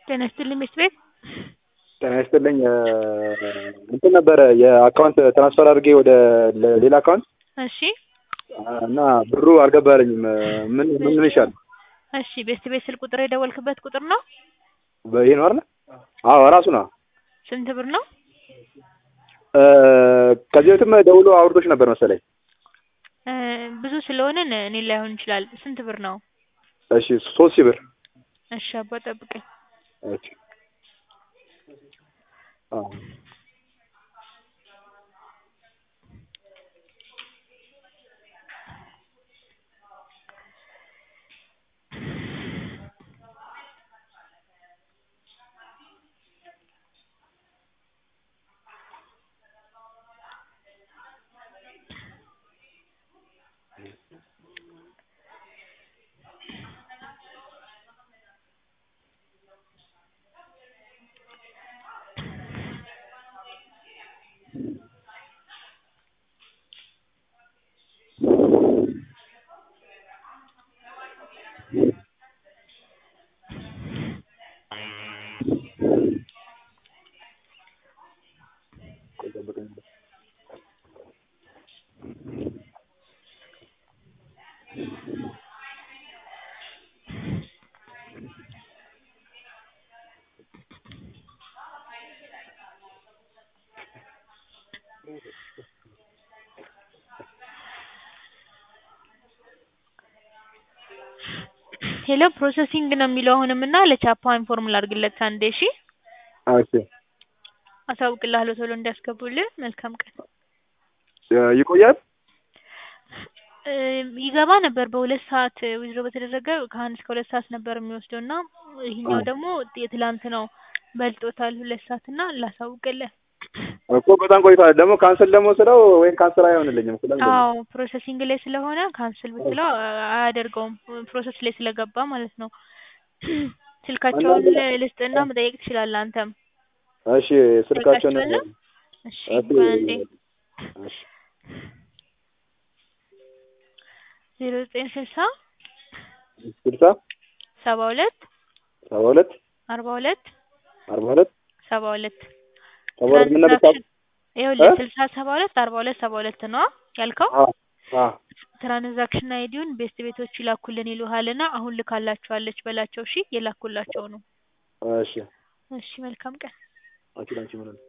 ጤና ይስጥልኝ ሚስት ቤት ጤና ይስጥልኝ እንትን ነበረ የአካውንት ትራንስፈር አድርጌ ወደ ሌላ አካውንት እሺ እና ብሩ አልገባልኝም ምን ይሻል? እሺ ቤስት ቤት ስልክ ቁጥር የደወልክበት ቁጥር ነው? ይሄ ነው አይደል? አዎ ራሱ ነው። ስንት ብር ነው? ከዚህ በፊትም ደውሎ አውርዶሽ ነበር መሰለኝ። ብዙ ስለሆነ እኔ ላይሆን ይችላል። ስንት ብር ነው? እሺ 3000 ብር። እሺ አባ ጠብቀኝ። እሺ ሄሎ ፕሮሰሲንግ ነው የሚለው አሁንም እና ለቻፓ ኢንፎርም ላድርግለት አንዴ። እሺ እሺ አሳውቅልሃለሁ ቶሎ እንዲያስገቡልህ። መልካም ቀን። ይቆያል? ይገባ ነበር በሁለት ሰዓት ዊዝድሮ በተደረገ ከ1 እስከ 2 ሰዓት ነበር የሚወስደው እና ይሄኛው ደግሞ የትላንት ነው በልጦታል 2 ሰዓት እና ላሳውቅልህ እኮ በጣም ቆይቷል። ደግሞ ካንሰል ደግሞ ስለው ወይም ካንሰል አይሆንልኝም እኮ ለምን? አዎ ፕሮሰሲንግ ላይ ስለሆነ ካንሰል ብትለው አያደርገውም ፕሮሰስ ላይ ስለገባ ማለት ነው። ስልካቸውን ልስጥና መጠየቅ ትችላለህ አንተም። እሺ ስልካቸውን እሺ አንዴ እሺ 0960 60 72 42 42 42 72 72 ምን ነበር? ይኸውልህ 60 72 42 72 ነው ያልከው? አዎ ትራንዛክሽን አይዲውን ቤስት ቤቶች ይላኩልን ይሉሃልና አሁን ልካላችኋለች በላቸው። እሺ የላኩላቸው ነው። እሺ እሺ መልካም ቀን። አኪላንቺ ምን